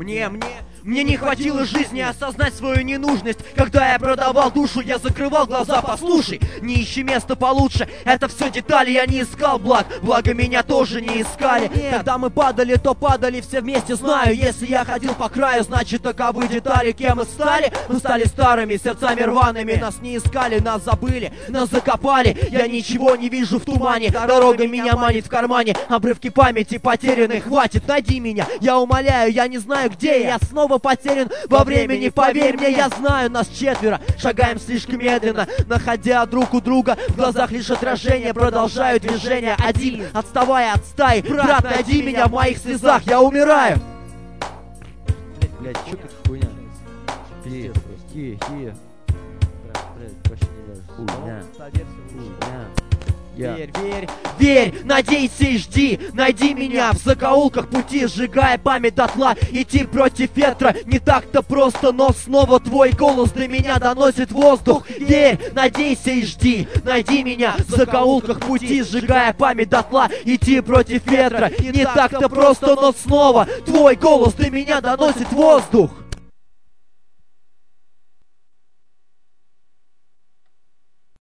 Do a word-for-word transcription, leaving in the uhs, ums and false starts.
Мне, мне, мне не хватило жизни осознать свою ненужность. Когда я продавал душу, я закрывал глаза, послушай. Не ищи место получше, это все детали, я не искал благ. Благо меня тоже не искали. Когда мы падали, то падали все вместе, знаю. Если я ходил по краю, значит таковы детали. Кем мы стали? Мы стали старыми, сердцами рваными. Нас не искали, нас забыли, нас закопали. Я ничего не вижу в тумане, дорога меня манит в кармане. Обрывки памяти потеряны, хватит, найди меня. Я умоляю, я не знаю где я, я снова потерян во времени. Поверь мне, я знаю, нас четверо, шагаем слишком медленно, находя друг у друга. В глазах лишь отражение, продолжаю движение. Один, отставая от стаи, брат, найди меня в моих слезах, я умираю. Блять, чё как хуйня? Хи, хи, хи. Хуйня, хуйня. Yeah. Верь, верь, верь, надейся и жди. Найди меня в закоулках пути, сжигая память дотла. Идти против ветра не так-то просто, но снова твой голос до меня доносит воздух. Верь, надейся и жди. Найди меня в закоулках пути, сжигая память дотла. Идти против ветра не так-то просто, но снова твой голос до меня доносит воздух.